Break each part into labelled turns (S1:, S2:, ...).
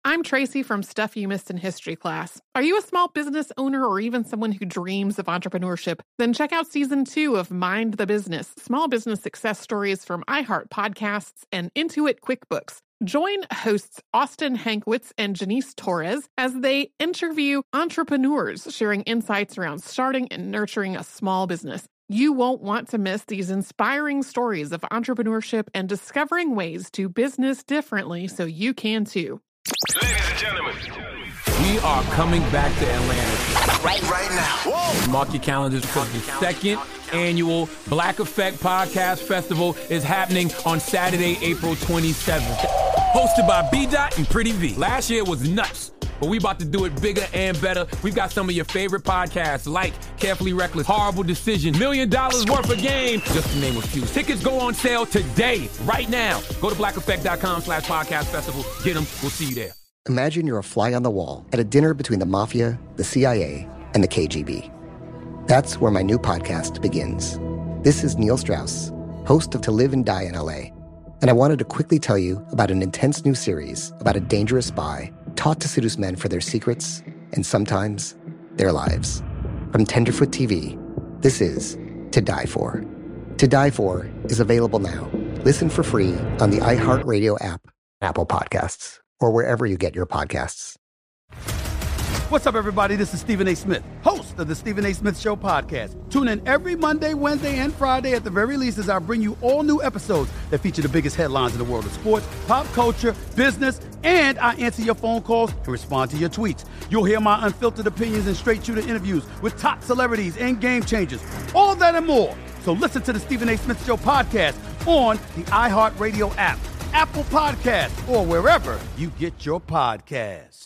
S1: I'm Tracy from Stuff You Missed in History class. Are you a small business owner or even someone who dreams of entrepreneurship? Then check out Season 2 of Mind the Business, small business success stories from iHeart Podcasts and Intuit QuickBooks. Join hosts Austin Hankwitz and Janice Torres as they interview entrepreneurs sharing insights around starting and nurturing a small business. You won't want to miss these inspiring stories of entrepreneurship and discovering ways to business differently so you can too.
S2: Ladies and gentlemen,
S3: we are coming back to Atlanta.
S2: Right now. Whoa!
S3: Mark your calendars because the second annual Black Effect Podcast Festival is happening on Saturday, April 27th. Hosted by B-Dot and Pretty V. Last year was nuts, but we about to do it bigger and better. We've got some of your favorite podcasts like Carefully Reckless, Horrible Decision, $1 Million Worth of Game, just to name a few. Tickets go on sale today, right now. Go to blackeffect.com/podcast festival. Get them. We'll see you there.
S4: Imagine you're a fly on the wall at a dinner between the Mafia, the CIA, and the KGB. That's where my new podcast begins. This is Neil Strauss, host of To Live and Die in LA. And I wanted to quickly tell you about an intense new series about a dangerous spy taught to seduce men for their secrets and sometimes their lives. From Tenderfoot TV, this is To Die For. To Die For is available now. Listen for free on the iHeartRadio app, Apple Podcasts, or wherever you get your podcasts.
S5: What's up, everybody? This is Stephen A. Smith, host of the Stephen A. Smith Show podcast. Tune in every Monday, Wednesday, and Friday at the very least as I bring you all new episodes that feature the biggest headlines in the world of sports, pop culture, business, and I answer your phone calls and respond to your tweets. You'll hear my unfiltered opinions and straight-shooter interviews with top celebrities and game changers. All that and more. So listen to the Stephen A. Smith Show podcast on the iHeartRadio app, Apple Podcasts, or wherever you get your podcast.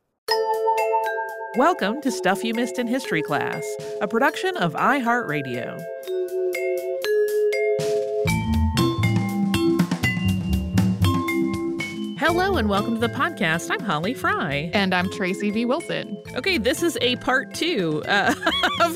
S6: Welcome to Stuff You Missed in History class, a production of iHeartRadio. Hello and welcome to the podcast. I'm Holly Fry.
S1: And I'm Tracy V. Wilson.
S6: Okay, this is a part two of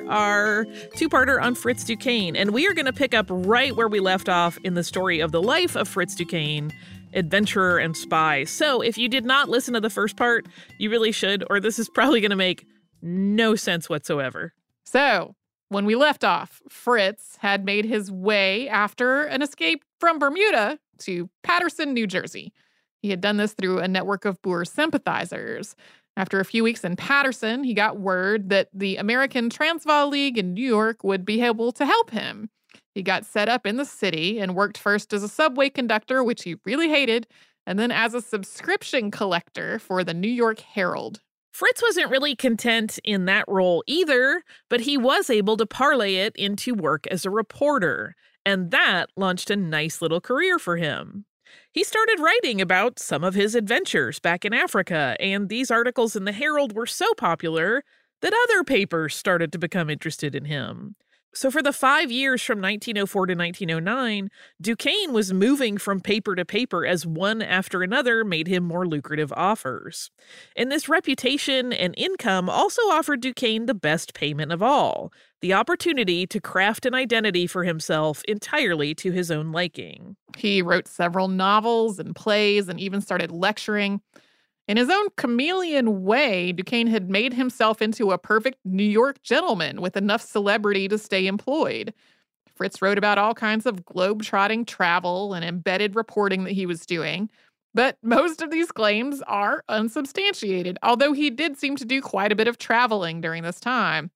S6: our two-parter on Fritz Duquesne. And we are going to pick up right where we left off in the story of the life of Fritz Duquesne, adventurer and spy. So if you did not listen to the first part, you really should, or this is probably going to make no sense whatsoever.
S1: So when we left off, Fritz had made his way after an escape from Bermuda to Paterson, New Jersey. He had done this through a network of Boer sympathizers. After a few weeks in Paterson, he got word that the American Transvaal League in New York would be able to help him. He got set up in the city and worked first as a subway conductor, which he really hated, and then as a subscription collector for the New York Herald.
S6: Fritz wasn't really content in that role either, but he was able to parlay it into work as a reporter, and that launched a nice little career for him. He started writing about some of his adventures back in Africa, and these articles in the Herald were so popular that other papers started to become interested in him. So for the 5 years from 1904 to 1909, Duquesne was moving from paper to paper as one after another made him more lucrative offers. And this reputation and income also offered Duquesne the best payment of all, the opportunity to craft an identity for himself entirely to his own liking.
S1: He wrote several novels and plays and even started lecturing. In his own chameleon way, Duquesne had made himself into a perfect New York gentleman with enough celebrity to stay employed. Fritz wrote about all kinds of globe-trotting travel and embedded reporting that he was doing, but most of these claims are unsubstantiated, although he did seem to do quite a bit of traveling during this time.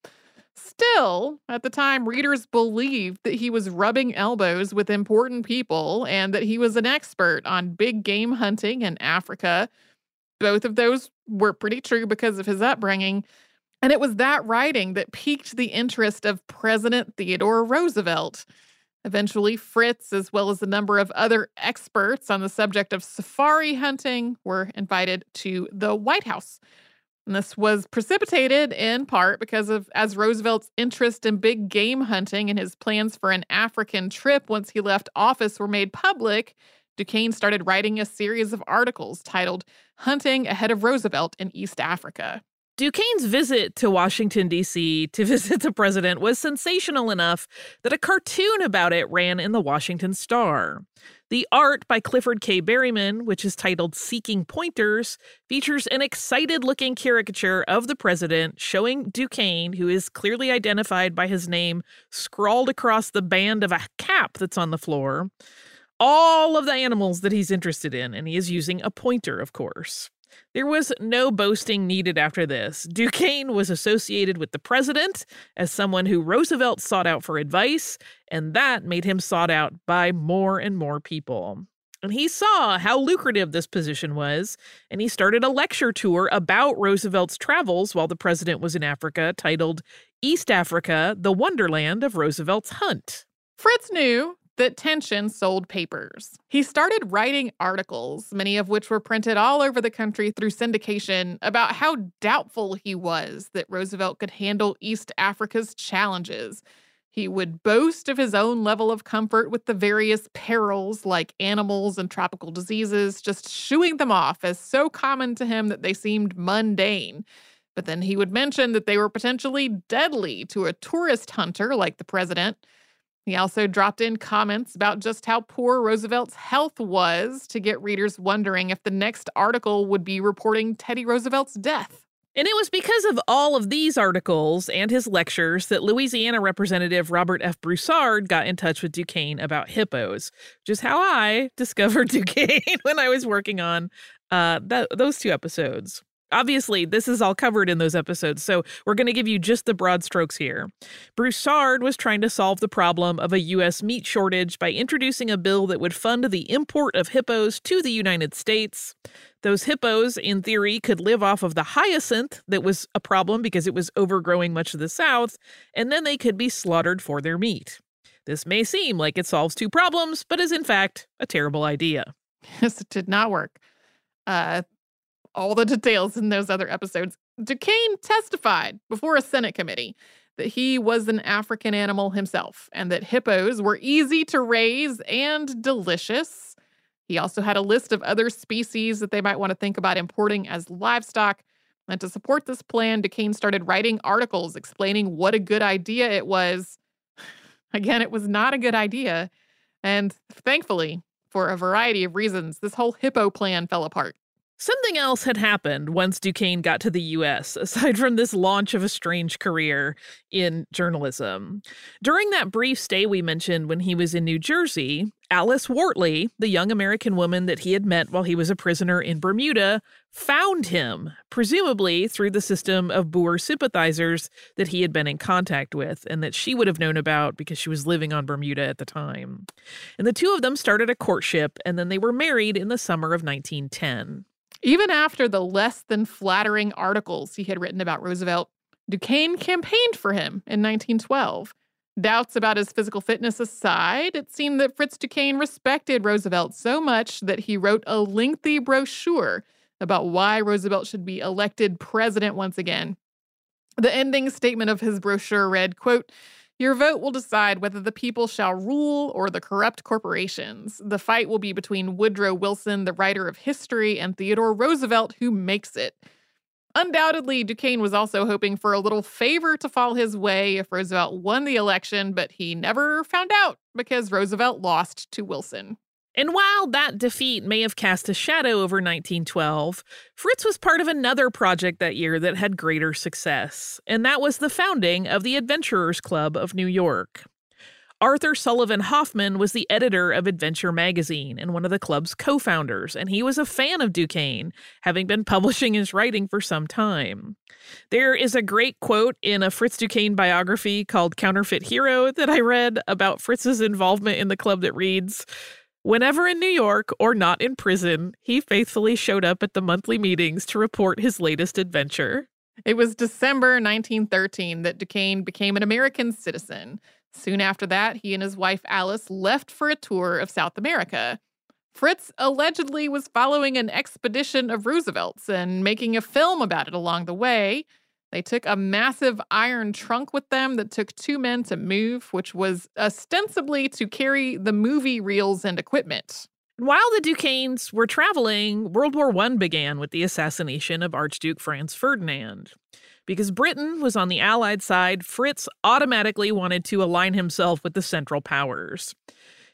S1: Still, at the time, readers believed that he was rubbing elbows with important people and that he was an expert on big game hunting in Africa. Both of those were pretty true because of his upbringing. And it was that writing that piqued the interest of President Theodore Roosevelt. Eventually, Fritz, as well as a number of other experts on the subject of safari hunting, were invited to the White House. And this was precipitated in part because of as Roosevelt's interest in big game hunting and his plans for an African trip once he left office were made public. Duquesne started writing a series of articles titled Hunting Ahead of Roosevelt in East Africa.
S6: Duquesne's visit to Washington, D.C. to visit the president was sensational enough that a cartoon about it ran in the Washington Star. The art by Clifford K. Berryman, which is titled Seeking Pointers, features an excited-looking caricature of the president showing Duquesne, who is clearly identified by his name, scrawled across the band of a cap that's on the floor, all of the animals that he's interested in, and he is using a pointer, of course. There was no boasting needed after this. Duquesne was associated with the president as someone who Roosevelt sought out for advice, and that made him sought out by more and more people. And he saw how lucrative this position was, and he started a lecture tour about Roosevelt's travels while the president was in Africa, titled East Africa, the Wonderland of Roosevelt's Hunt.
S1: Fritz knew that tension sold papers. He started writing articles, many of which were printed all over the country through syndication, about how doubtful he was that Roosevelt could handle East Africa's challenges. He would boast of his own level of comfort with the various perils like animals and tropical diseases, just shooing them off as so common to him that they seemed mundane. But then he would mention that they were potentially deadly to a tourist hunter like the president. He also dropped in comments about just how poor Roosevelt's health was to get readers wondering if the next article would be reporting Teddy Roosevelt's death.
S6: And it was because of all of these articles and his lectures that Louisiana Representative Robert F. Broussard got in touch with Duquesne about hippos, which is how I discovered Duquesne when I was working on those two episodes. Obviously, this is all covered in those episodes, so we're going to give you just the broad strokes here. Broussard was trying to solve the problem of a U.S. meat shortage by introducing a bill that would fund the import of hippos to the United States. Those hippos, in theory, could live off of the hyacinth that was a problem because it was overgrowing much of the South, and then they could be slaughtered for their meat. This may seem like it solves two problems, but is in fact a terrible idea.
S1: Yes, it did not work. All the details in those other episodes. Duquesne testified before a Senate committee that he was an African animal himself and that hippos were easy to raise and delicious. He also had a list of other species that they might want to think about importing as livestock. And to support this plan, Duquesne started writing articles explaining what a good idea it was. Again, it was not a good idea. And thankfully, for a variety of reasons, this whole hippo plan fell apart.
S6: Something else had happened once Duquesne got to the U.S., aside from this launch of a strange career in journalism. During that brief stay we mentioned when he was in New Jersey, Alice Wortley, the young American woman that he had met while he was a prisoner in Bermuda, found him, presumably through the system of Boer sympathizers that he had been in contact with and that she would have known about because she was living on Bermuda at the time. And the two of them started a courtship, and then they were married in the summer of 1910.
S1: Even after the less than flattering articles he had written about Roosevelt, Duquesne campaigned for him in 1912. Doubts about his physical fitness aside, it seemed that Fritz Duquesne respected Roosevelt so much that he wrote a lengthy brochure about why Roosevelt should be elected president once again. The ending statement of his brochure read, quote, "Your vote will decide whether the people shall rule or the corrupt corporations. The fight will be between Woodrow Wilson, the writer of history, and Theodore Roosevelt, who makes it." Undoubtedly, Duquesne was also hoping for a little favor to fall his way if Roosevelt won the election, but he never found out because Roosevelt lost to Wilson.
S6: And while that defeat may have cast a shadow over 1912, Fritz was part of another project that year that had greater success, and that was the founding of the Adventurers Club of New York. Arthur Sullivan Hoffman was the editor of Adventure magazine and one of the club's co-founders, and he was a fan of Duquesne, having been publishing his writing for some time. There is a great quote in a Fritz Duquesne biography called Counterfeit Hero that I read about Fritz's involvement in the club that reads, "Whenever in New York or not in prison, he faithfully showed up at the monthly meetings to report his latest adventure."
S1: It was December 1913 that Duquesne became an American citizen. Soon after that, he and his wife Alice left for a tour of South America. Fritz allegedly was following an expedition of Roosevelt's and making a film about it along the way. They took a massive iron trunk with them that took 2 men to move, which was ostensibly to carry the movie reels and equipment.
S6: While the Duquesnes were traveling, World War I began with the assassination of Archduke Franz Ferdinand. Because Britain was on the Allied side, Fritz automatically wanted to align himself with the Central Powers.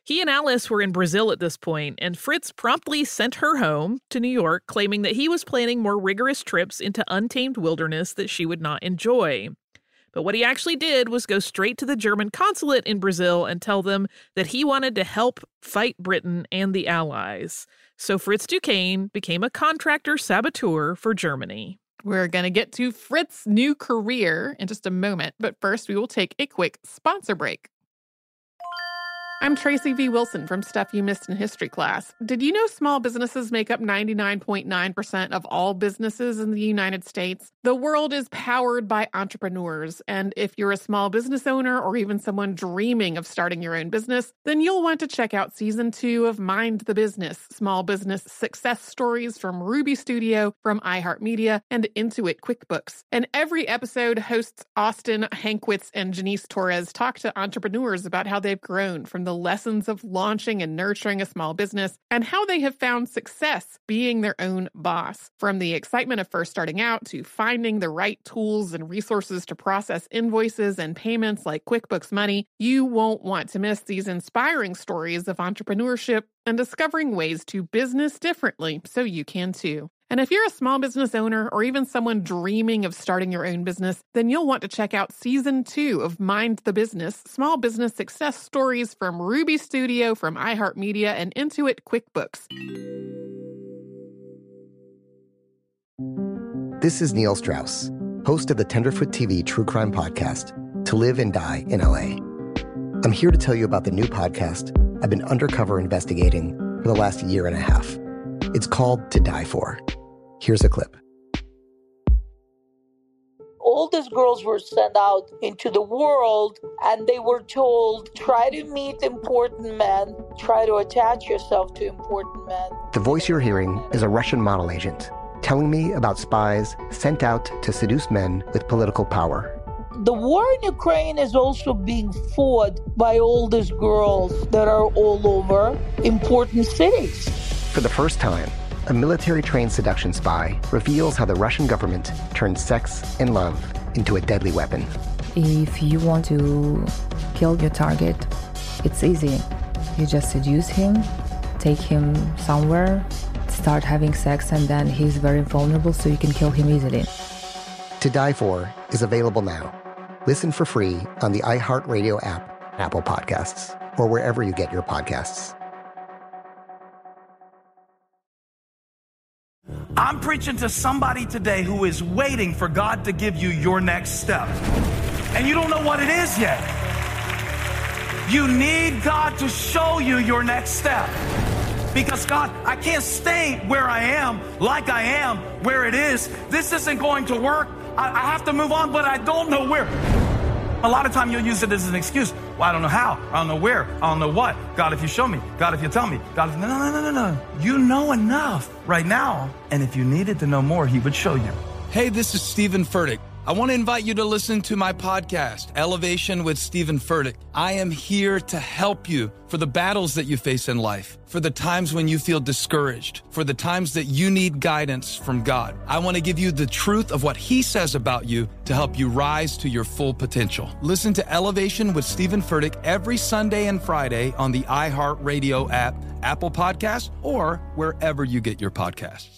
S6: He and Alice were in Brazil at this point, and Fritz promptly sent her home to New York, claiming that he was planning more rigorous trips into untamed wilderness that she would not enjoy. But what he actually did was go straight to the German consulate in Brazil and tell them that he wanted to help fight Britain and the Allies. So Fritz Duquesne became a contractor saboteur for Germany.
S1: We're going to get to Fritz's new career in just a moment, but first we will take a quick sponsor break. I'm Tracy V. Wilson from Stuff You Missed in History class. Did you know small businesses make up 99.9% of all businesses in the United States? The world is powered by entrepreneurs, and if you're a small business owner or even someone dreaming of starting your own business, then you'll want to check out Season 2 of Mind the Business, small business success stories from Ruby Studio, from iHeartMedia, and Intuit QuickBooks. And every episode, hosts Austin Hankwitz and Janice Torres talk to entrepreneurs about how they've grown from the lessons of launching and nurturing a small business and how they have found success being their own boss. From the excitement of first starting out to finding the right tools and resources to process invoices and payments like QuickBooks Money, you won't want to miss these inspiring stories of entrepreneurship and discovering ways to business differently so you can too. And if you're a small business owner or even someone dreaming of starting your own business, then you'll want to check out Season 2 of Mind the Business, small business success stories from Ruby Studio, from iHeartMedia, and Intuit QuickBooks.
S4: This is Neil Strauss, host of the Tenderfoot TV true crime podcast, To Live and Die in LA. I'm here to tell you about the new podcast I've been undercover investigating for the last year and a half. It's called To Die For. Here's a clip.
S7: All these girls were sent out into the world and they were told, try to meet important men, try to attach yourself to important men.
S4: The voice you're hearing is a Russian model agent telling me about spies sent out to seduce men with political power.
S7: The war in Ukraine is also being fought by all these girls that are all over important cities.
S4: For the first time, a military-trained seduction spy reveals how the Russian government turned sex and love into a deadly weapon.
S8: If you want to kill your target, it's easy. You just seduce him, take him somewhere, start having sex, and then he's very vulnerable, so you can kill him easily.
S4: To Die For is available now. Listen for free on the iHeartRadio app, Apple Podcasts, or wherever you get your podcasts.
S9: I'm preaching to somebody today who is waiting for God to give you your next step. And you don't know what it is yet. You need God to show you your next step. Because God, I can't stay where I am, like I am, where it is. This isn't going to work. I have to move on, but I don't know where. A lot of time you'll use it as an excuse. Well, I don't know how. I don't know where. I don't know what. God, if you show me. God, if you tell me. God, if... No. You know enough right now. And if you needed to know more, he would show you.
S10: Hey, this is Stephen Furtick. I want to invite you to listen to my podcast, Elevation with Stephen Furtick. I am here to help you for the battles that you face in life, for the times when you feel discouraged, for the times that you need guidance from God. I want to give you the truth of what he says about you to help you rise to your full potential. Listen to Elevation with Stephen Furtick every Sunday and Friday on the iHeartRadio app, Apple Podcasts, or wherever you get your podcasts.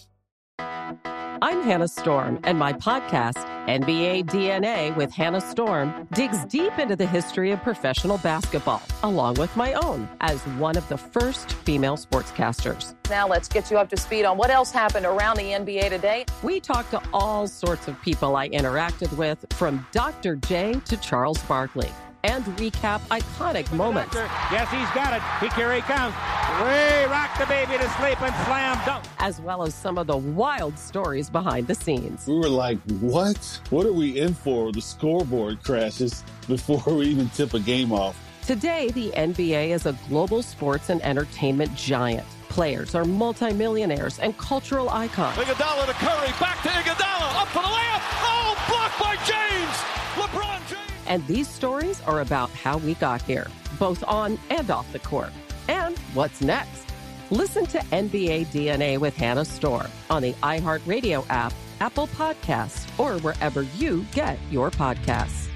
S11: I'm Hannah Storm, and my podcast, NBA DNA with Hannah Storm, digs deep into the history of professional basketball, along with my own, as one of the first female sportscasters.
S12: Now let's get you up to speed on what else happened around the NBA today.
S11: We talk to all sorts of people I interacted with, from Dr. J to Charles Barkley, and recap iconic moments.
S13: Yes, he's got it. Here he comes. Way rock the baby to sleep and slam dunk.
S11: As well as some of the wild stories behind the scenes.
S14: We were like, what? What are we in for? The scoreboard crashes before we even tip a game off.
S11: Today, the NBA is a global sports and entertainment giant. Players are multimillionaires and cultural icons.
S13: Iguodala to Curry, back to Iguodala, up for the layup. Oh, blocked by James. LeBron James.
S11: And these stories are about how we got here, both on and off the court. And what's next? Listen to NBA DNA with Hannah Storm on the iHeartRadio app, Apple Podcasts, or wherever you get your podcasts.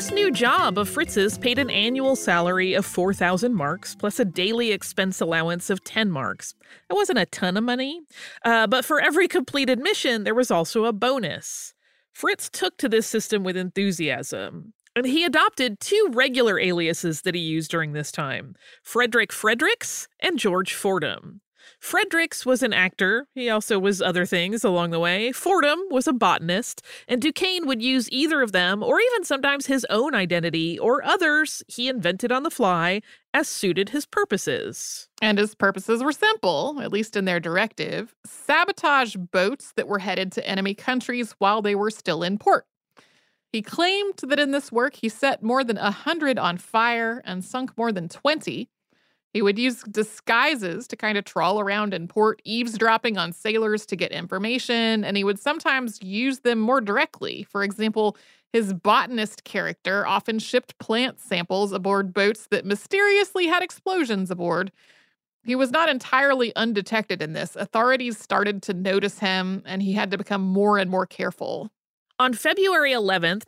S6: This new job of Fritz's paid an annual salary of 4,000 marks, plus a daily expense allowance of 10 marks. That wasn't a ton of money, but for every completed mission, there was also a bonus. Fritz took to this system with enthusiasm, and he adopted 2 regular aliases that he used during this time, Frederick Fredericks and George Fordham. Fredericks was an actor. He also was other things along the way. Fordham was a botanist, and Duquesne would use either of them, or even sometimes his own identity, or others he invented on the fly as suited his purposes.
S1: And his purposes were simple, at least in their directive: sabotage boats that were headed to enemy countries while they were still in port. He claimed that in this work he set more than 100 on fire and sunk more than 20. He would use disguises to kind of trawl around in port, eavesdropping on sailors to get information, and he would sometimes use them more directly. For example, his botanist character often shipped plant samples aboard boats that mysteriously had explosions aboard. He was not entirely undetected in this. Authorities started to notice him, and he had to become more and more careful.
S6: On February 11th,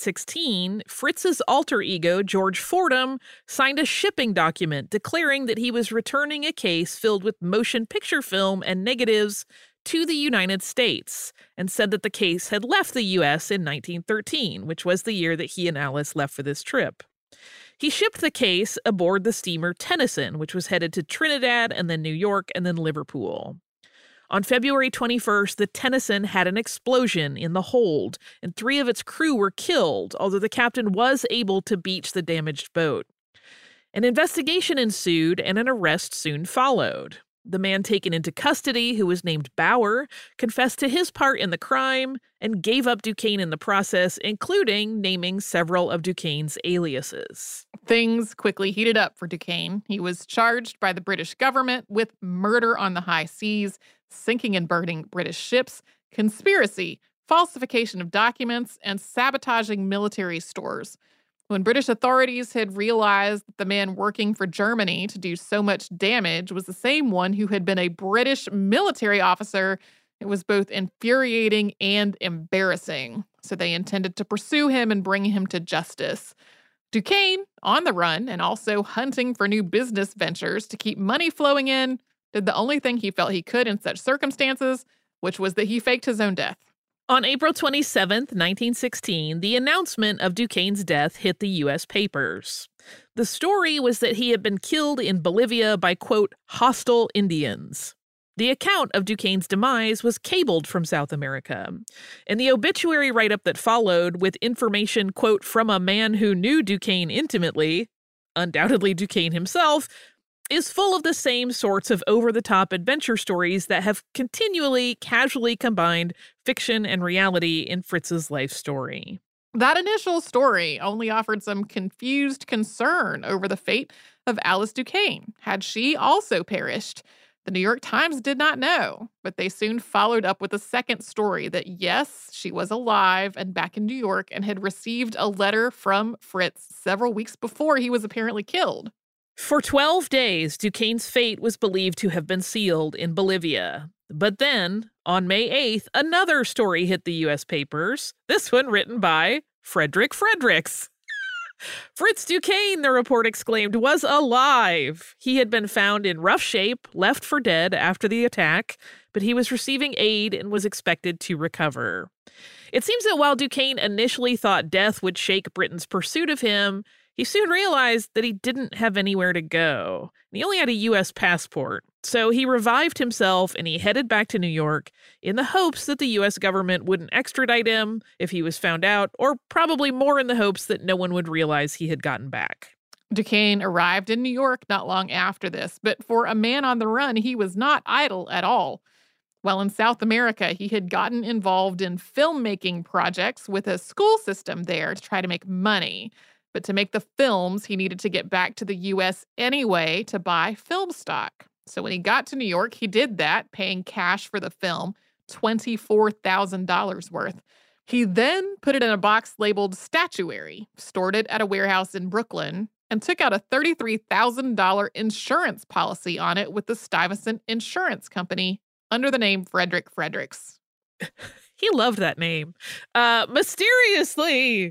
S6: 1916, Fritz's alter ego, George Fordham, signed a shipping document declaring that he was returning a case filled with motion picture film and negatives to the United States, and said that the case had left the U.S. in 1913, which was the year that he and Alice left for this trip. He shipped the case aboard the steamer Tennyson, which was headed to Trinidad and then New York and then Liverpool. On February 21st, the Tennyson had an explosion in the hold, and 3 of its crew were killed, although the captain was able to beach the damaged boat. An investigation ensued, and an arrest soon followed. The man taken into custody, who was named Bauer, confessed to his part in the crime and gave up Duquesne in the process, including naming several of Duquesne's aliases.
S1: Things quickly heated up for Duquesne. He was charged by the British government with murder on the high seas, sinking and burning British ships, conspiracy, falsification of documents, and sabotaging military stores. When British authorities had realized that the man working for Germany to do so much damage was the same one who had been a British military officer, it was both infuriating and embarrassing. So they intended to pursue him and bring him to justice. Duquesne, on the run and also hunting for new business ventures to keep money flowing in, did the only thing he felt he could in such circumstances, which was that he faked his own death.
S6: On April 27, 1916, the announcement of Duquesne's death hit the U.S. papers. The story was that he had been killed in Bolivia by, quote, hostile Indians. The account of Duquesne's demise was cabled from South America, and the obituary write-up that followed, with information, quote, from a man who knew Duquesne intimately, undoubtedly Duquesne himself, is full of the same sorts of over-the-top adventure stories that have continually, casually combined fiction and reality in Fritz's life story.
S1: That initial story only offered some confused concern over the fate of Alice Duquesne. Had she also perished? The New York Times did not know, but they soon followed up with a second story that, yes, she was alive and back in New York and had received a letter from Fritz several weeks before he was apparently killed.
S6: For 12 days, Duquesne's fate was believed to have been sealed in Bolivia. But then, on May 8th, another story hit the U.S. papers, this one written by Frederick Fredericks. Fritz Duquesne, the report exclaimed, was alive. He had been found in rough shape, left for dead after the attack, but he was receiving aid and was expected to recover. It seems that while Duquesne initially thought death would shake Britain's pursuit of him, he soon realized that he didn't have anywhere to go. He only had a U.S. passport. So he revived himself and he headed back to New York in the hopes that the U.S. government wouldn't extradite him if he was found out, or probably more in the hopes that no one would realize he had gotten back.
S1: Duquesne arrived in New York not long after this, but for a man on the run, he was not idle at all. While in South America, he had gotten involved in filmmaking projects with a school system there to try to make money. But to make the films, he needed to get back to the U.S. anyway to buy film stock. So when he got to New York, he did that, paying cash for the film, $24,000 worth. He then put it in a box labeled statuary, stored it at a warehouse in Brooklyn, and took out a $33,000 insurance policy on it with the Stuyvesant Insurance Company under the name Frederick Fredericks.
S6: He loved that name. Mysteriously,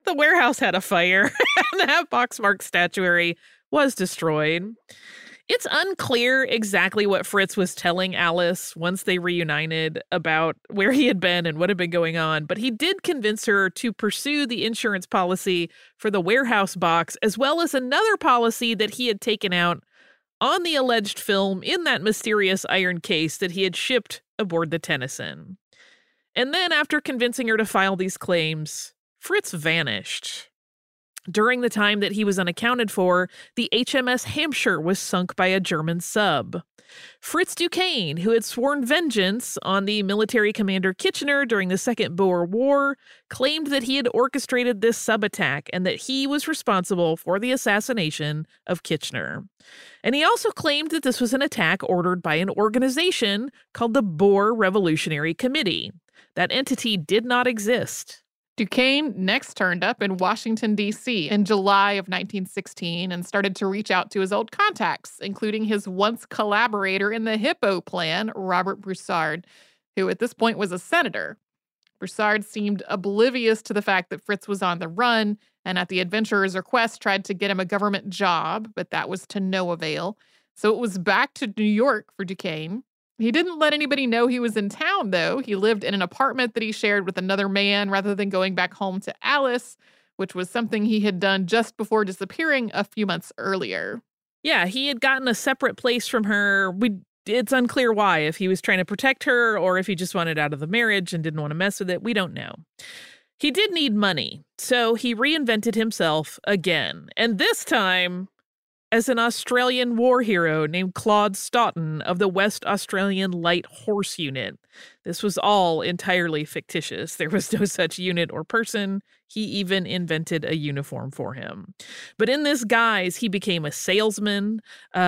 S6: the warehouse had a fire, and that Boxmark statuary was destroyed. It's unclear exactly what Fritz was telling Alice once they reunited about where he had been and what had been going on, but he did convince her to pursue the insurance policy for the warehouse box, as well as another policy that he had taken out on the alleged film in that mysterious iron case that he had shipped aboard the Tennyson. And then, after convincing her to file these claims, Fritz vanished. During the time that he was unaccounted for, the HMS Hampshire was sunk by a German sub. Fritz Duquesne, who had sworn vengeance on the military commander Kitchener during the Second Boer War, claimed that he had orchestrated this sub-attack and that he was responsible for the assassination of Kitchener. And he also claimed that this was an attack ordered by an organization called the Boer Revolutionary Committee. That entity did not exist.
S1: Duquesne next turned up in Washington, D.C. in July of 1916 and started to reach out to his old contacts, including his once collaborator in the Hippo Plan, Robert Broussard, who at this point was a senator. Broussard seemed oblivious to the fact that Fritz was on the run, and at the adventurer's request tried to get him a government job, but that was to no avail. So it was back to New York for Duquesne. He didn't let anybody know he was in town, though. He lived in an apartment that he shared with another man rather than going back home to Alice, which was something he had done just before disappearing a few months earlier.
S6: Yeah, he had gotten a separate place from her. It's unclear why, if he was trying to protect her or if he just wanted out of the marriage and didn't want to mess with it. We don't know. He did need money, so he reinvented himself again. And this time as an Australian war hero named Claude Stoughton of the West Australian Light Horse Unit. This was all entirely fictitious. There was no such unit or person. He even invented a uniform for him. But in this guise, he became a salesman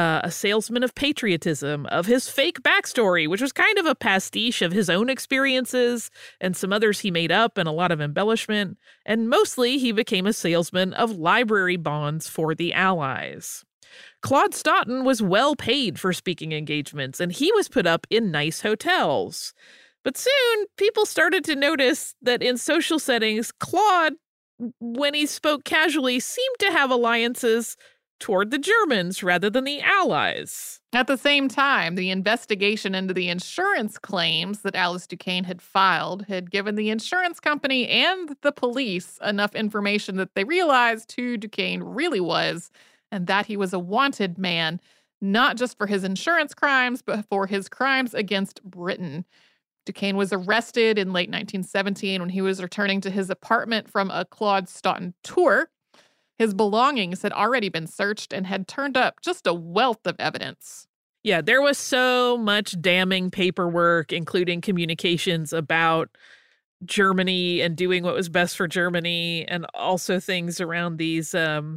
S6: of patriotism, of his fake backstory, which was kind of a pastiche of his own experiences and some others he made up and a lot of embellishment. And mostly he became a salesman of library bonds for the Allies. Claude Stoughton was well paid for speaking engagements, and he was put up in nice hotels. But soon, people started to notice that in social settings, Claude, when he spoke casually, seemed to have alliances toward the Germans rather than the Allies.
S1: At the same time, the investigation into the insurance claims that Alice Duquesne had filed had given the insurance company and the police enough information that they realized who Duquesne really was, and that he was a wanted man, not just for his insurance crimes, but for his crimes against Britain. Duquesne was arrested in late 1917 when he was returning to his apartment from a Claude Stoughton tour. His belongings had already been searched and had turned up just a wealth of evidence.
S6: Yeah, there was so much damning paperwork, including communications about Germany and doing what was best for Germany, and also things around these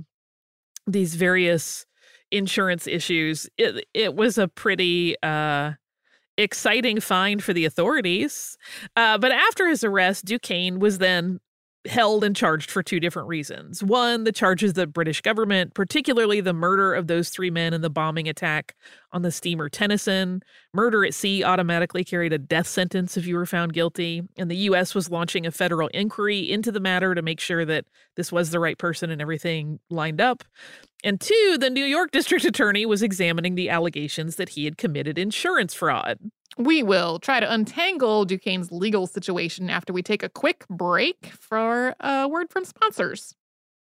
S6: various insurance issues. It was a pretty exciting find for the authorities. But after his arrest, Duquesne was then held and charged for two different reasons. One, the charges of the British government, particularly the murder of those three men in the bombing attack on the steamer Tennyson. Murder at sea automatically carried a death sentence if you were found guilty, and the U.S. was launching a federal inquiry into the matter to make sure that this was the right person and everything lined up. And two, the New York district attorney was examining the allegations that he had committed insurance fraud.
S1: We will try to untangle Duquesne's legal situation after we take a quick break for a word from sponsors.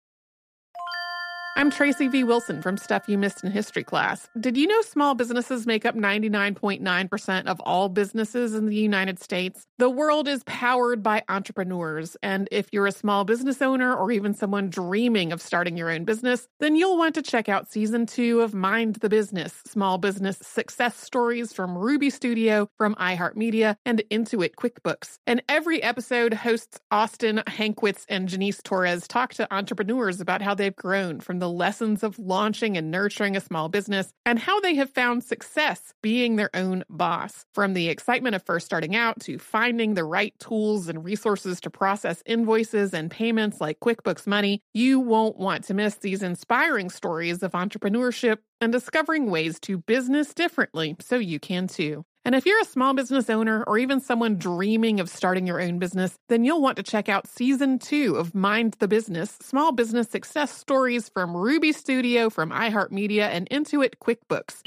S1: I'm Tracy V. Wilson from Stuff You Missed in History Class. Did you know small businesses make up 99.9% of all businesses in the United States? The world is powered by entrepreneurs, and if you're a small business owner or even someone dreaming of starting your own business, then you'll want to check out Season 2 of Mind the Business, Small Business Success Stories from Ruby Studio, from iHeartMedia, and Intuit QuickBooks. And every episode, hosts Austin Hankwitz and Janice Torres talk to entrepreneurs about how they've grown from the lessons of launching and nurturing a small business and how they have found success being their own boss. From the excitement of first starting out to finding the right tools and resources to process invoices and payments like QuickBooks Money, you won't want to miss these inspiring stories of entrepreneurship and discovering ways to business differently so you can too. And if you're a small business owner or even someone dreaming of starting your own business, then you'll want to check out Season 2 of Mind the Business, small business success stories from Ruby Studio, from iHeartMedia, and Intuit QuickBooks.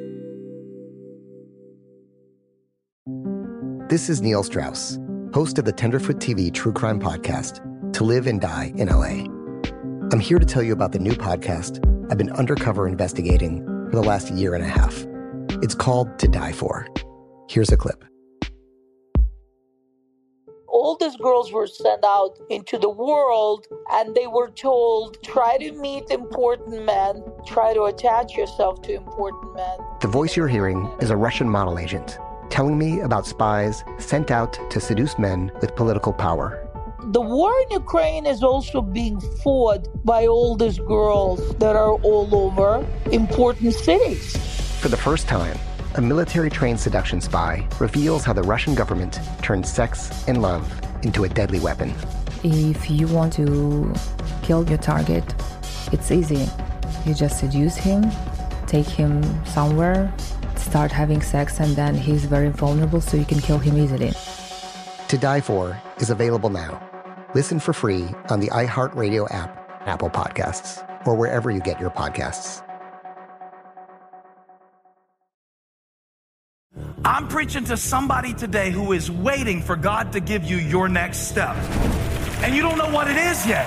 S4: This is Neil Strauss, host of the Tenderfoot TV true crime podcast, To Live and Die in LA. I'm here to tell you about the new podcast I've been undercover investigating for the last year and a half. It's called To Die For. Here's a clip.
S7: All these girls were sent out into the world and they were told, try to meet important men, try to attach yourself to important men.
S4: The voice you're hearing is a Russian model agent telling me about spies sent out to seduce men with political power.
S7: The war in Ukraine is also being fought by all these girls that are all over important cities.
S4: For the first time, a military-trained seduction spy reveals how the Russian government turned sex and love into a deadly weapon.
S8: If you want to kill your target, it's easy. You just seduce him, take him somewhere, start having sex, and then he's very vulnerable, so you can kill him easily.
S4: To Die For is available now. Listen for free on the iHeartRadio app, Apple Podcasts, or wherever you get your podcasts.
S9: I'm preaching to somebody today who is waiting for God to give you your next step. And you don't know what it is yet.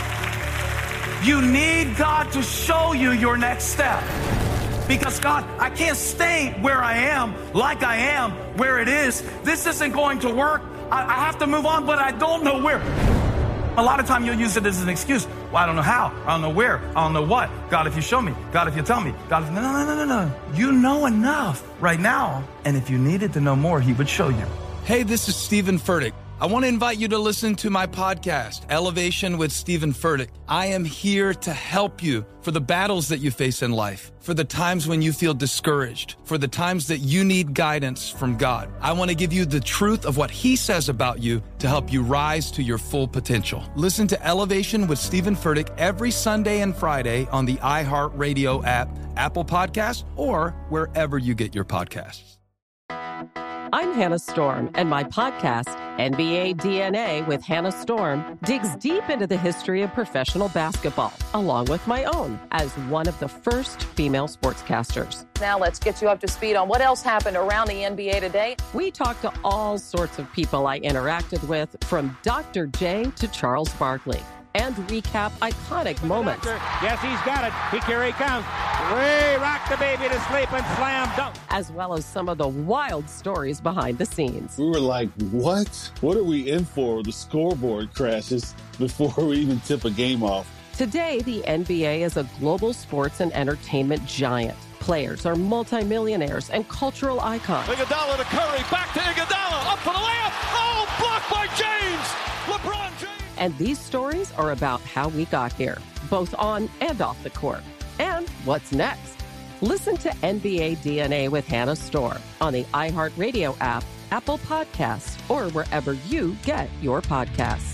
S9: You need God to show you your next step. Because God, I can't stay where I am, like I am, where it is. This isn't going to work. I have to move on, but I don't know where. A lot of time you'll use it as an excuse. Well, I don't know how. I don't know where. I don't know what. God, if you show me. God, if you tell me. God, if... No. You know enough right now. And if you needed to know more, he would show you.
S10: Hey, this is Stephen Furtick. I want to invite you to listen to my podcast, Elevation with Stephen Furtick. I am here to help you for the battles that you face in life, for the times when you feel discouraged, for the times that you need guidance from God. I want to give you the truth of what he says about you to help you rise to your full potential. Listen to Elevation with Stephen Furtick every Sunday and Friday on the iHeartRadio app, Apple Podcasts, or wherever you get your podcasts.
S11: I'm Hannah Storm, and my podcast, NBA DNA with Hannah Storm, digs deep into the history of professional basketball, along with my own, as one of the first female sportscasters.
S12: Now let's get you up to speed on what else happened around the NBA today.
S11: We talk to all sorts of people I interacted with, from Dr. J to Charles Barkley, and recap iconic moments.
S15: Yes, he's got it. Here he comes. Way rock the baby to sleep and slam dunk.
S11: As well as some of the wild stories behind the scenes.
S14: We were like, what? What are we in for? The scoreboard crashes before we even tip a game off.
S11: Today, the NBA is a global sports and entertainment giant. Players are multimillionaires and cultural icons.
S13: Iguodala to Curry, back to Iguodala, up for the layup. Oh, blocked by James. LeBron James.
S11: And these stories are about how we got here, both on and off the court. And what's next? Listen to NBA DNA with Hannah Storm on the iHeartRadio app, Apple Podcasts, or wherever you get your podcasts.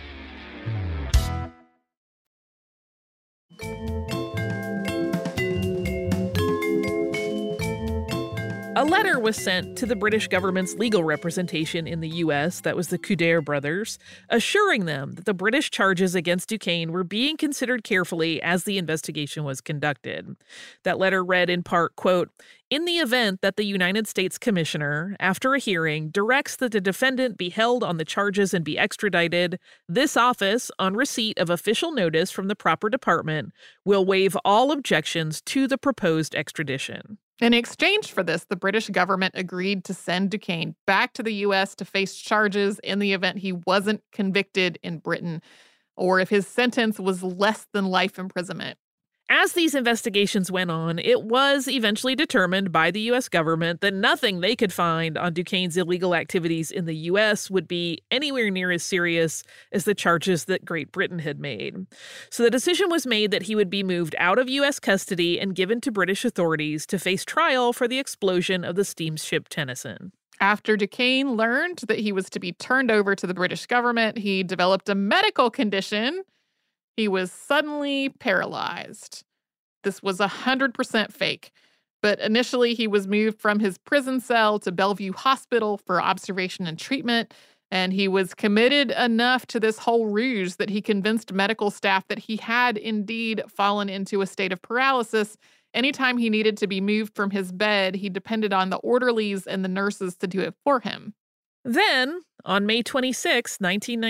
S6: A letter was sent to the British government's legal representation in the U.S., that was the Couder brothers, assuring them that the British charges against Duquesne were being considered carefully as the investigation was conducted. That letter read in part, quote, "In the event that the United States Commissioner, after a hearing, directs that the defendant be held on the charges and be extradited, this office, on receipt of official notice from the proper department, will waive all objections to the proposed extradition."
S1: In exchange for this, the British government agreed to send Duquesne back to the U.S. to face charges in the event he wasn't convicted in Britain, or if his sentence was less than life imprisonment.
S6: As these investigations went on, it was eventually determined by the U.S. government that nothing they could find on Duquesne's illegal activities in the U.S. would be anywhere near as serious as the charges that Great Britain had made. So the decision was made that he would be moved out of U.S. custody and given to British authorities to face trial for the explosion of the steamship Tennyson.
S1: After Duquesne learned that he was to be turned over to the British government, he developed a medical condition. He was suddenly paralyzed. This was 100% fake, But initially, he was moved from his prison cell to Bellevue Hospital for observation and treatment. And he was committed enough to this whole ruse that he convinced medical staff that he had indeed fallen into a state of paralysis. Anytime he needed to be moved from his bed, he depended on the orderlies and the nurses to do it for him.
S6: Then, on May 26,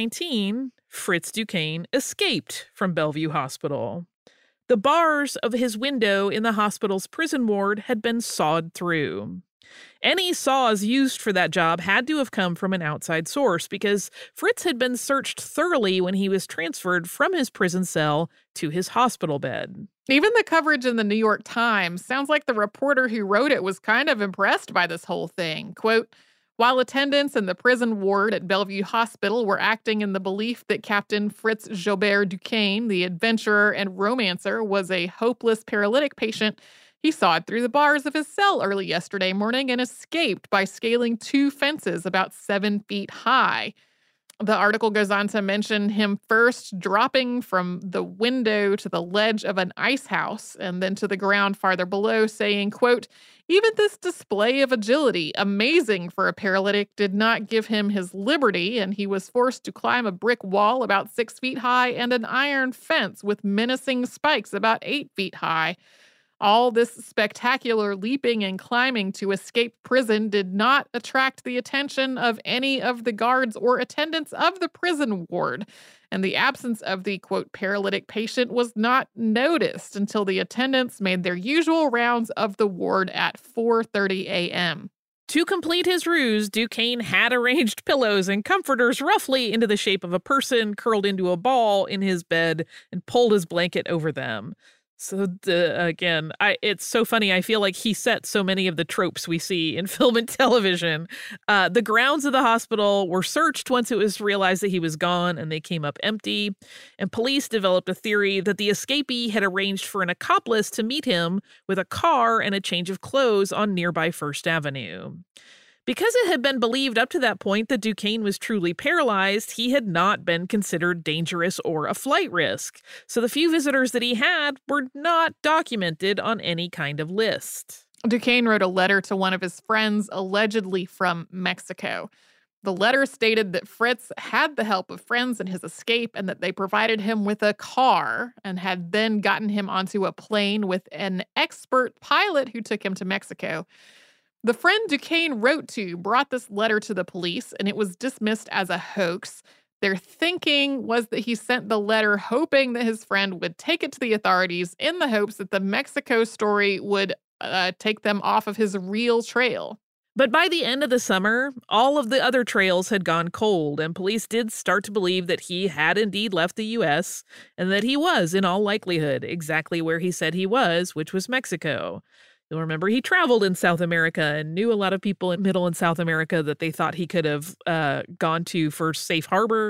S6: 1919, Fritz Duquesne escaped from Bellevue Hospital. The bars of his window in the hospital's prison ward had been sawed through. Any saws used for that job had to have come from an outside source because Fritz had been searched thoroughly when he was transferred from his prison cell to his hospital bed.
S1: Even the coverage in the New York Times sounds like the reporter who wrote it was kind of impressed by this whole thing. Quote, while attendants in the prison ward at Bellevue Hospital were acting in the belief that Captain Fritz Joubert Duquesne, the adventurer and romancer, was a hopeless paralytic patient, he sawed through the bars of his cell early yesterday morning and escaped by scaling 2 fences about 7 feet high. The article goes on to mention him first dropping from the window to the ledge of an ice house and then to the ground farther below, saying, quote, even this display of agility, amazing for a paralytic, did not give him his liberty, and he was forced to climb a brick wall about 6 feet high and an iron fence with menacing spikes about 8 feet high. All this spectacular leaping and climbing to escape prison did not attract the attention of any of the guards or attendants of the prison ward, and the absence of the, quote, paralytic patient was not noticed until the attendants made their usual rounds of the ward at 4:30 a.m.
S6: To complete his ruse, Duquesne had arranged pillows and comforters roughly into the shape of a person curled into a ball in his bed and pulled his blanket over them. So, again, it's so funny. I feel like he set so many of the tropes we see in film and television. The grounds of the hospital were searched once it was realized that he was gone, and they came up empty. And police developed a theory that the escapee had arranged for an accomplice to meet him with a car and a change of clothes on nearby First Avenue. Because it had been believed up to that point that Duquesne was truly paralyzed, he had not been considered dangerous or a flight risk. So the few visitors that he had were not documented on any kind of list.
S1: Duquesne wrote a letter to one of his friends, allegedly from Mexico. The letter stated that Fritz had the help of friends in his escape and that they provided him with a car and had then gotten him onto a plane with an expert pilot who took him to Mexico. The friend Duquesne wrote to brought this letter to the police, and it was dismissed as a hoax. Their thinking was that he sent the letter hoping that his friend would take it to the authorities in the hopes that the Mexico story would take them off of his real trail.
S6: But by the end of the summer, all of the other trails had gone cold, and police did start to believe that he had indeed left the U.S., and that he was, in all likelihood, exactly where he said he was, which was Mexico. You'll remember he traveled in South America and knew a lot of people in Middle and South America that they thought he could have gone to for safe harbor.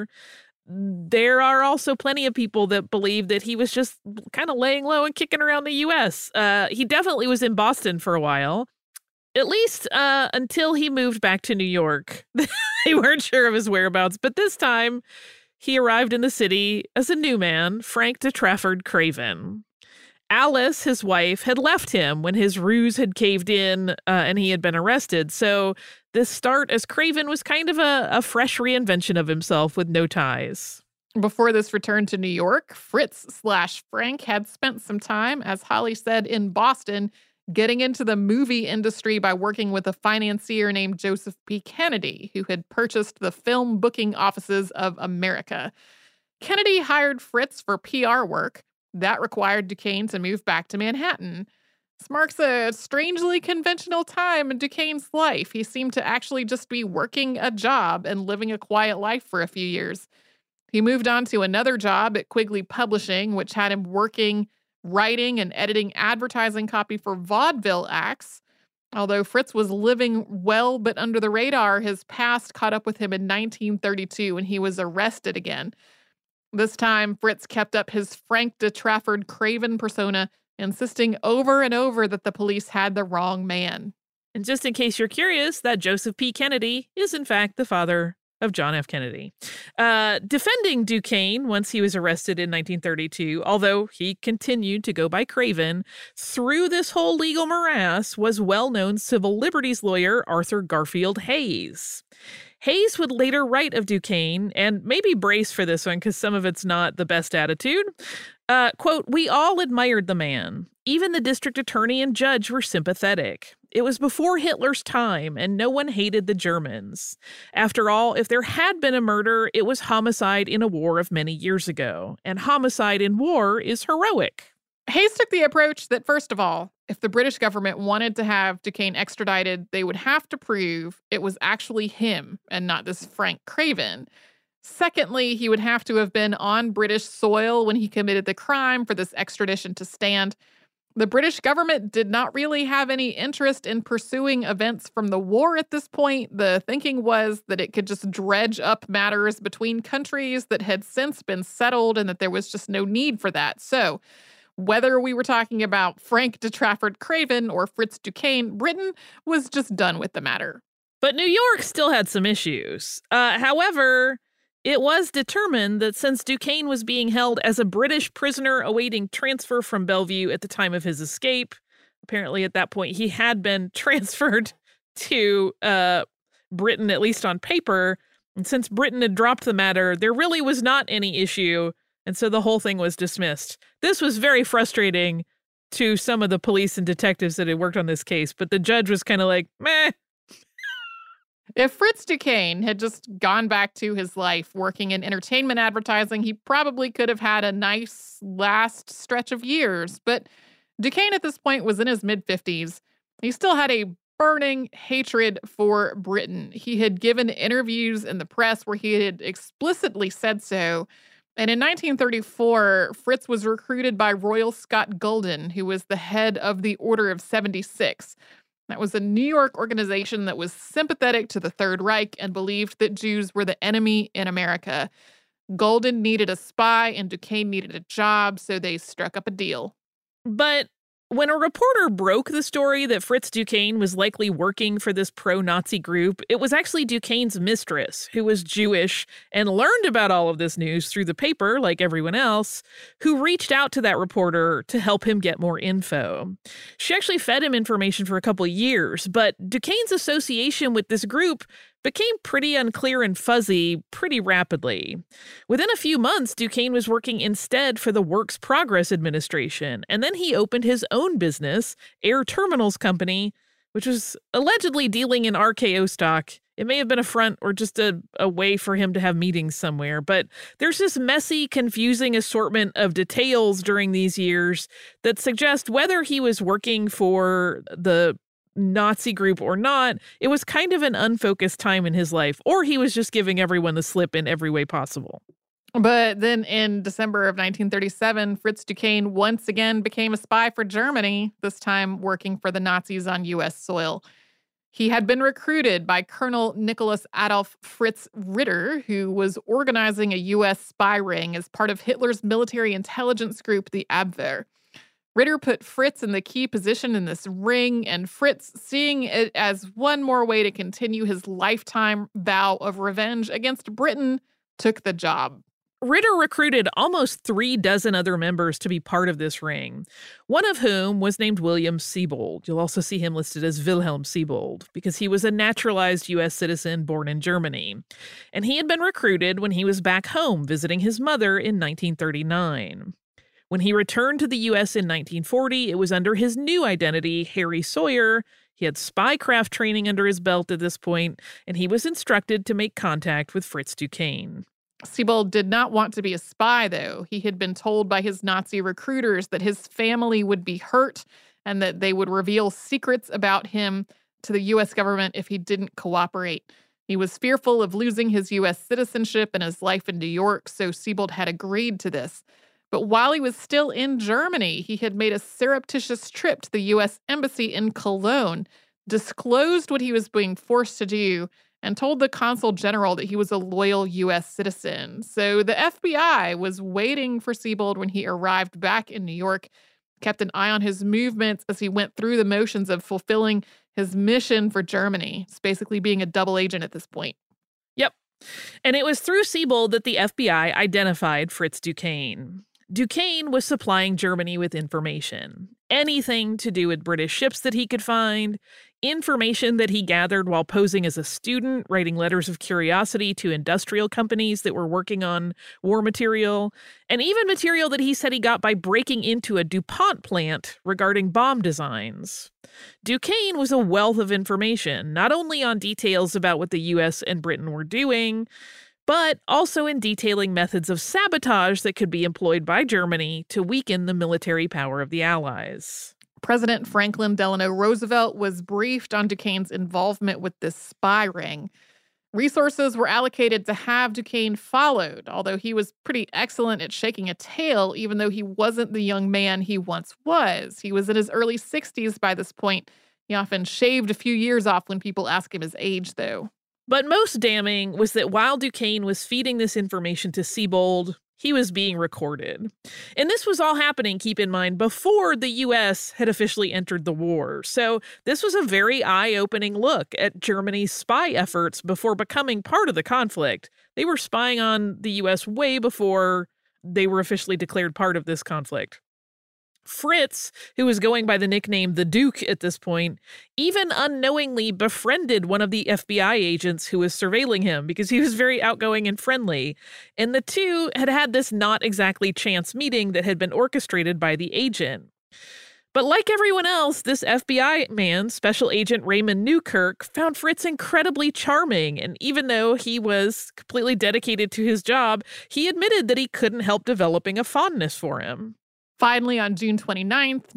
S6: There are also plenty of people that believe that he was just kind of laying low and kicking around the U.S. He definitely was in Boston for a while, at least until he moved back to New York. They weren't sure of his whereabouts, but this time he arrived in the city as a new man, Frank de Trafford Craven. Alice, his wife, had left him when his ruse had caved in and he had been arrested. So this start as Craven was kind of a fresh reinvention of himself with no ties.
S1: Before this return to New York, Fritz/Frank had spent some time, as Holly said, in Boston, getting into the movie industry by working with a financier named Joseph P. Kennedy, who had purchased the film booking offices of America. Kennedy hired Fritz for PR work. That required Duquesne to move back to Manhattan. This marks a strangely conventional time in Duquesne's life. He seemed to actually just be working a job and living a quiet life for a few years. He moved on to another job at Quigley Publishing, which had him writing and editing advertising copy for vaudeville acts. Although Fritz was living well but under the radar, his past caught up with him in 1932 when he was arrested again. This time, Fritz kept up his Frank de Trafford Craven persona, insisting over and over that the police had the wrong man.
S6: And just in case you're curious, that Joseph P. Kennedy is in fact the father of John F. Kennedy. Defending Duquesne once he was arrested in 1932, although he continued to go by Craven, through this whole legal morass was well-known civil liberties lawyer Arthur Garfield Hayes. Hayes would later write of Duquesne, and maybe brace for this one because some of it's not the best attitude. Quote, "We all admired the man. Even the district attorney and judge were sympathetic. It was before Hitler's time, and no one hated the Germans. After all, if there had been a murder, it was homicide in a war of many years ago, and homicide in war is heroic."
S1: Hayes took the approach that, first of all, if the British government wanted to have Duquesne extradited, they would have to prove it was actually him and not this Frank Craven. Secondly, he would have to have been on British soil when he committed the crime for this extradition to stand. The British government did not really have any interest in pursuing events from the war at this point. The thinking was that it could just dredge up matters between countries that had since been settled and that there was just no need for that. So whether we were talking about Frank de Trafford Craven or Fritz Duquesne, Britain was just done with the matter.
S6: But New York still had some issues. However, it was determined that since Duquesne was being held as a British prisoner awaiting transfer from Bellevue at the time of his escape, apparently at that point he had been transferred to Britain, at least on paper. And since Britain had dropped the matter, there really was not any issue. And so the whole thing was dismissed. This was very frustrating to some of the police and detectives that had worked on this case, but the judge was kind of like, meh.
S1: If Fritz Duquesne had just gone back to his life working in entertainment advertising, he probably could have had a nice last stretch of years. But Duquesne at this point was in his mid-50s. He still had a burning hatred for Britain. He had given interviews in the press where he had explicitly said so. And in 1934, Fritz was recruited by Royal Scott Gulden, who was the head of the Order of 76. That was a New York organization that was sympathetic to the Third Reich and believed that Jews were the enemy in America. Gulden needed a spy and Duquesne needed a job, so they struck up a deal.
S6: But when a reporter broke the story that Fritz Duquesne was likely working for this pro-Nazi group, it was actually Duquesne's mistress, who was Jewish and learned about all of this news through the paper, like everyone else, who reached out to that reporter to help him get more info. She actually fed him information for a couple of years, but Duquesne's association with this group became pretty unclear and fuzzy pretty rapidly. Within a few months, Duquesne was working instead for the Works Progress Administration, and then he opened his own business, Air Terminals Company, which was allegedly dealing in RKO stock. It may have been a front or just a way for him to have meetings somewhere, but there's this messy, confusing assortment of details during these years that suggest whether he was working for the Nazi group or not, it was kind of an unfocused time in his life, or he was just giving everyone the slip in every way possible.
S1: But then in December of 1937, Fritz Duquesne once again became a spy for Germany, this time working for the Nazis on U.S. soil. He had been recruited by Colonel Nicholas Adolf Fritz Ritter, who was organizing a U.S. spy ring as part of Hitler's military intelligence group, the Abwehr. Ritter put Fritz in the key position in this ring, and Fritz, seeing it as one more way to continue his lifetime vow of revenge against Britain, took the job.
S6: Ritter recruited almost 36 other members to be part of this ring, one of whom was named William Siebold. You'll also see him listed as Wilhelm Siebold, because he was a naturalized U.S. citizen born in Germany. And he had been recruited when he was back home visiting his mother in 1939. When he returned to the U.S. in 1940, it was under his new identity, Harry Sawyer. He had spycraft training under his belt at this point, and he was instructed to make contact with Fritz Duquesne.
S1: Siebold did not want to be a spy, though. He had been told by his Nazi recruiters that his family would be hurt and that they would reveal secrets about him to the U.S. government if he didn't cooperate. He was fearful of losing his U.S. citizenship and his life in New York, so Siebold had agreed to this. But while he was still in Germany, he had made a surreptitious trip to the U.S. Embassy in Cologne, disclosed what he was being forced to do, and told the consul general that he was a loyal U.S. citizen. So the FBI was waiting for Siebold when he arrived back in New York, kept an eye on his movements as he went through the motions of fulfilling his mission for Germany. It's basically being a double agent at this point.
S6: Yep. And it was through Siebold that the FBI identified Fritz Duquesne. Duquesne was supplying Germany with information, anything to do with British ships that he could find, information that he gathered while posing as a student, writing letters of curiosity to industrial companies that were working on war material, and even material that he said he got by breaking into a DuPont plant regarding bomb designs. Duquesne was a wealth of information, not only on details about what the U.S. and Britain were doing, but also in detailing methods of sabotage that could be employed by Germany to weaken the military power of the Allies.
S1: President Franklin Delano Roosevelt was briefed on Duquesne's involvement with this spy ring. Resources were allocated to have Duquesne followed, although he was pretty excellent at shaking a tail, even though he wasn't the young man he once was. He was in his early 60s by this point. He often shaved a few years off when people asked him his age, though.
S6: But most damning was that while Duquesne was feeding this information to Siebold, he was being recorded. And this was all happening, keep in mind, before the U.S. had officially entered the war. So this was a very eye-opening look at Germany's spy efforts before becoming part of the conflict. They were spying on the U.S. way before they were officially declared part of this conflict. Fritz, who was going by the nickname the Duke at this point, even unknowingly befriended one of the FBI agents who was surveilling him because he was very outgoing and friendly. And the two had had this not exactly chance meeting that had been orchestrated by the agent. But like everyone else, this FBI man, Special Agent Raymond Newkirk, found Fritz incredibly charming. And even though he was completely dedicated to his job, he admitted that he couldn't help developing a fondness for him.
S1: Finally, on June 29th,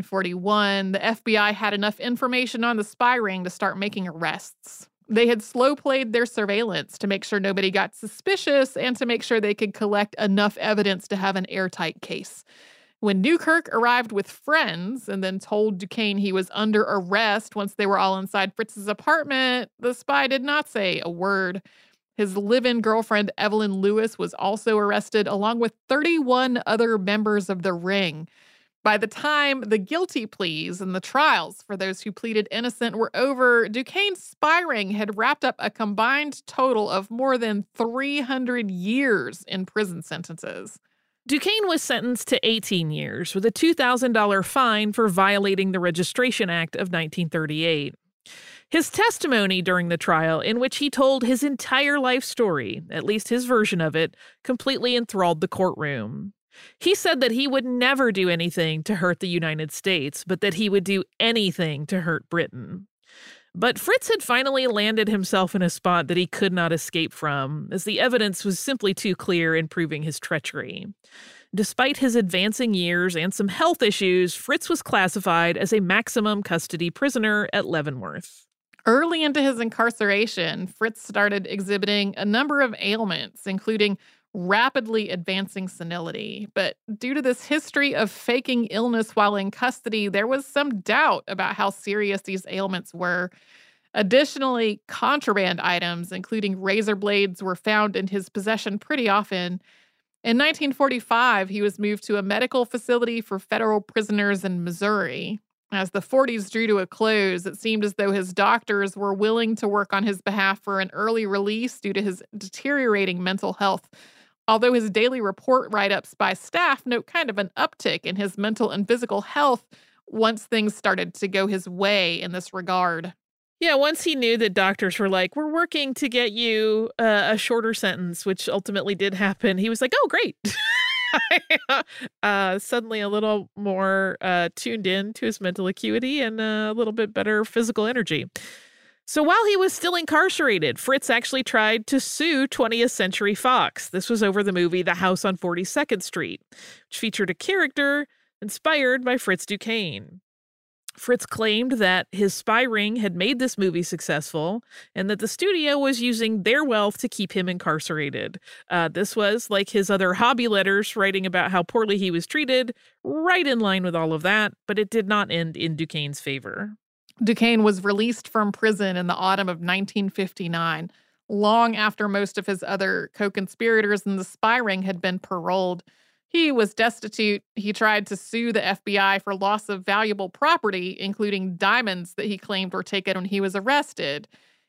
S1: 1941, the FBI had enough information on the spy ring to start making arrests. They had slow-played their surveillance to make sure nobody got suspicious and to make sure they could collect enough evidence to have an airtight case. When Newkirk arrived with friends and then told Duquesne he was under arrest once they were all inside Fritz's apartment, the spy did not say a word. His live-in girlfriend, Evelyn Lewis, was also arrested, along with 31 other members of the ring. By the time the guilty pleas and the trials for those who pleaded innocent were over, Duquesne's spy ring had wrapped up a combined total of more than 300 years in prison sentences.
S6: Duquesne was sentenced to 18 years with a $2,000 fine for violating the Registration Act of 1938. His testimony during the trial, in which he told his entire life story, at least his version of it, completely enthralled the courtroom. He said that he would never do anything to hurt the United States, but that he would do anything to hurt Britain. But Fritz had finally landed himself in a spot that he could not escape from, as the evidence was simply too clear in proving his treachery. Despite his advancing years and some health issues, Fritz was classified as a maximum custody prisoner at Leavenworth.
S1: Early into his incarceration, Fritz started exhibiting a number of ailments, including rapidly advancing senility. But due to this history of faking illness while in custody, there was some doubt about how serious these ailments were. Additionally, contraband items, including razor blades, were found in his possession pretty often. In 1945, he was moved to a medical facility for federal prisoners in Missouri. As the 40s drew to a close, it seemed as though his doctors were willing to work on his behalf for an early release due to his deteriorating mental health. Although his daily report write-ups by staff note kind of an uptick in his mental and physical health once things started to go his way in this regard.
S6: Yeah, once he knew that doctors were like, we're working to get you a shorter sentence, which ultimately did happen, he was like, oh, great. Suddenly a little more tuned in to his mental acuity and a little bit better physical energy. So while he was still incarcerated, Fritz actually tried to sue 20th Century Fox. This was over the movie The House on 42nd Street, which featured a character inspired by Fritz Duquesne. Fritz claimed that his spy ring had made this movie successful and that the studio was using their wealth to keep him incarcerated. This was, like his other hobby letters writing about how poorly he was treated, right in line with all of that, but it did not end in Duquesne's favor.
S1: Duquesne was released from prison in the autumn of 1959, long after most of his other co-conspirators in the spy ring had been paroled. He was destitute. He tried to sue the FBI for loss of valuable property, including diamonds that he claimed were taken when he was arrested.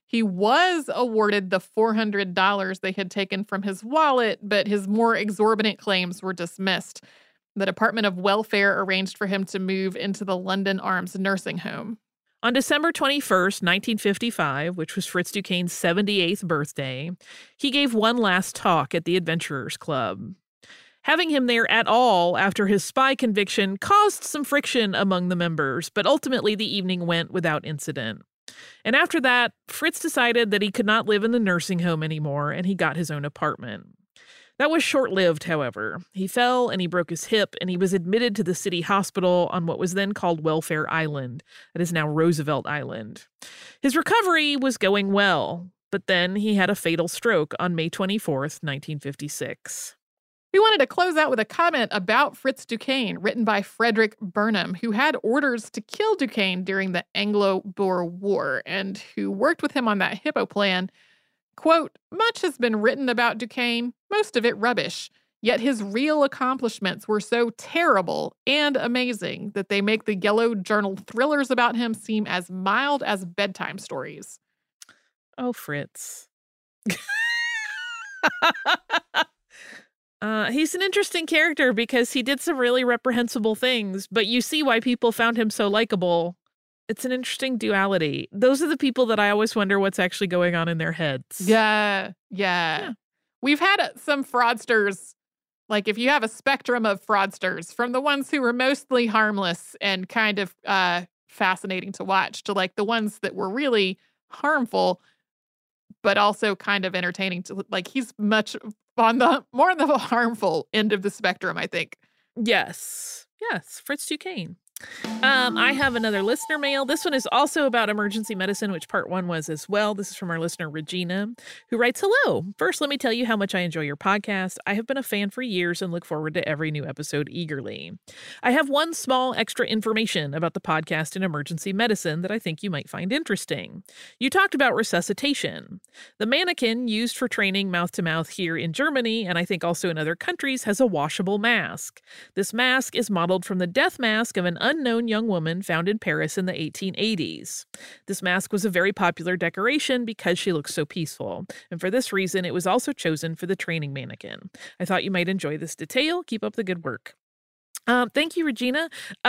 S1: He was awarded the $400 they had taken from his wallet, but his more exorbitant claims were dismissed. The Department of Welfare arranged for him to move into the London Arms nursing home.
S6: On December 21st, 1955, which was Fritz Duquesne's 78th birthday, he gave one last talk at the Adventurers Club. Having him there at all after his spy conviction caused some friction among the members, but ultimately the evening went without incident. And after that, Fritz decided that he could not live in the nursing home anymore, and he got his own apartment. That was short-lived, however. He fell and he broke his hip, and he was admitted to the city hospital on what was then called Welfare Island. That is now Roosevelt Island. His recovery was going well, but then he had a fatal stroke on May 24th, 1956.
S1: We wanted to close out with a comment about Fritz Duquesne, written by Frederick Burnham, who had orders to kill Duquesne during the Anglo-Boer War and who worked with him on that Hippo plan. Quote, "Much has been written about Duquesne, most of it rubbish, yet his real accomplishments were so terrible and amazing that they make the Yellow Journal thrillers about him seem as mild as bedtime stories."
S6: Oh, Fritz. He's an interesting character because he did some really reprehensible things, but you see why people found him so likable. It's an interesting duality. Those are the people that I always wonder what's actually going on in their heads.
S1: Yeah. We've had some fraudsters, like if you have a spectrum of fraudsters, from the ones who were mostly harmless and kind of fascinating to watch to like the ones that were really harmful, but also kind of entertaining to like he's much on the more on the harmful end of the spectrum, I think.
S6: Yes, Fritz Duquesne. I have another listener mail. This one is also about emergency medicine, which part one was as well. This is from our listener, Regina, who writes, "Hello. First, let me tell you how much I enjoy your podcast. I have been a fan for years and look forward to every new episode eagerly. I have one small extra information about the podcast in emergency medicine that I think you might find interesting. You talked about resuscitation. The mannequin used for training mouth-to-mouth here in Germany, and I think also in other countries, has a washable mask. This mask is modeled from the death mask of an unknown young woman found in Paris in the 1880s. This mask was a very popular decoration because she looked so peaceful, and for this reason, it was also chosen for the training mannequin. I thought you might enjoy this detail. Keep up the good work." Thank you, Regina.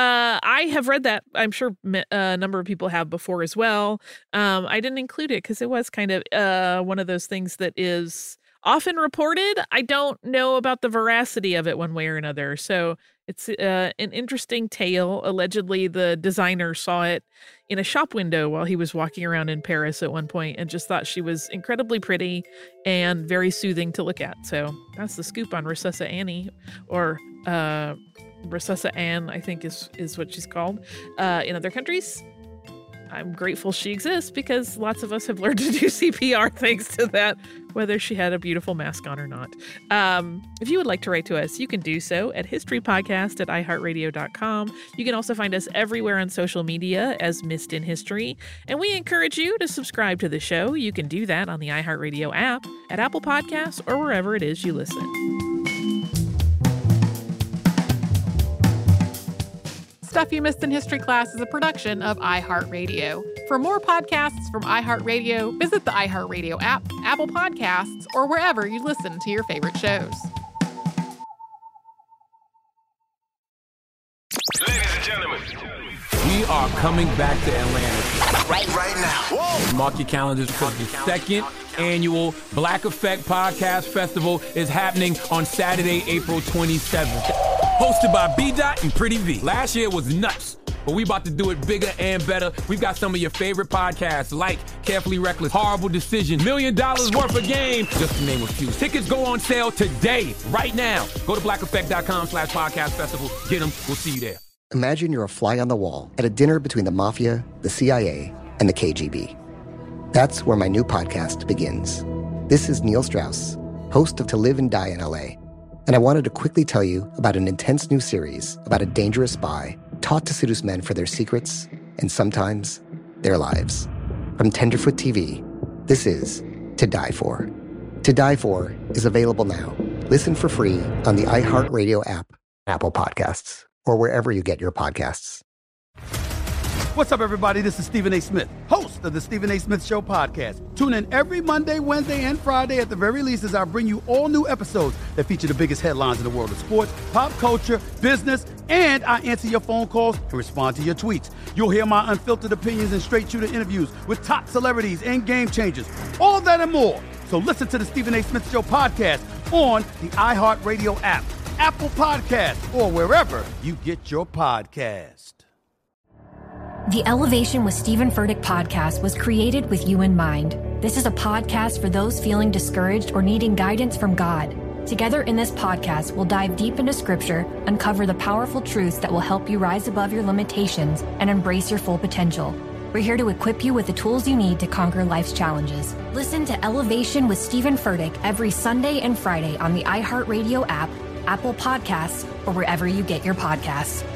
S6: I have read that. I'm sure a number of people have before as well. I didn't include it because it was kind of one of those things that is often reported. I don't know about the veracity of it one way or another. So it's an interesting tale. Allegedly, the designer saw it in a shop window while he was walking around in Paris at one point and just thought she was incredibly pretty and very soothing to look at. So that's the scoop on Resuscita Annie, or Resuscita Anne, I think is what she's called in other countries. I'm grateful she exists because lots of us have learned to do CPR thanks to that, whether she had a beautiful mask on or not. If you would like to write to us, you can do so at historypodcast@iheartradio.com. You can also find us everywhere on social media as Missed in History. And we encourage you to subscribe to the show. You can do that on the iHeartRadio app, at Apple Podcasts, or wherever it is you listen.
S1: Stuff You Missed in History Class is a production of iHeartRadio. For more podcasts from iHeartRadio, visit the iHeartRadio app, Apple Podcasts, or wherever you listen to your favorite shows.
S2: Ladies and gentlemen,
S3: we are coming back to Atlanta.
S2: Right now. Whoa.
S3: Mark your calendars because the second annual Black Effect Podcast Festival is happening on Saturday, April 27th. Hosted by B-Dot and Pretty V. Last year was nuts, but we about to do it bigger and better. We've got some of your favorite podcasts like Carefully Reckless, Horrible Decision, $1 Million Worth of Game, just to name a few. Tickets go on sale today, right now. Go to blackeffect.com/podcast festival. Get them. We'll see you there.
S4: Imagine you're a fly on the wall at a dinner between the mafia, the CIA, and the KGB. That's where my new podcast begins. This is Neil Strauss, host of To Live and Die in LA. And I wanted to quickly tell you about an intense new series about a dangerous spy taught to seduce men for their secrets and sometimes their lives. From Tenderfoot TV, this is To Die For. To Die For is available now. Listen for free on the iHeartRadio app, Apple Podcasts, or wherever you get your podcasts.
S5: What's up, everybody? This is Stephen A. Smith, host of the Stephen A. Smith Show podcast. Tune in every Monday, Wednesday, and Friday at the very least as I bring you all new episodes that feature the biggest headlines in the world of sports, pop culture, business, and I answer your phone calls and respond to your tweets. You'll hear my unfiltered opinions and straight-shooter interviews with top celebrities and game changers. All of that and more. So listen to the Stephen A. Smith Show podcast on the iHeartRadio app, Apple Podcasts, or wherever you get your podcast.
S16: The Elevation with Stephen Furtick podcast was created with you in mind. This is a podcast for those feeling discouraged or needing guidance from God. Together in this podcast, we'll dive deep into Scripture, uncover the powerful truths that will help you rise above your limitations and embrace your full potential. We're here to equip you with the tools you need to conquer life's challenges. Listen to Elevation with Stephen Furtick every Sunday and Friday on the iHeartRadio app, Apple Podcasts, or wherever you get your podcasts.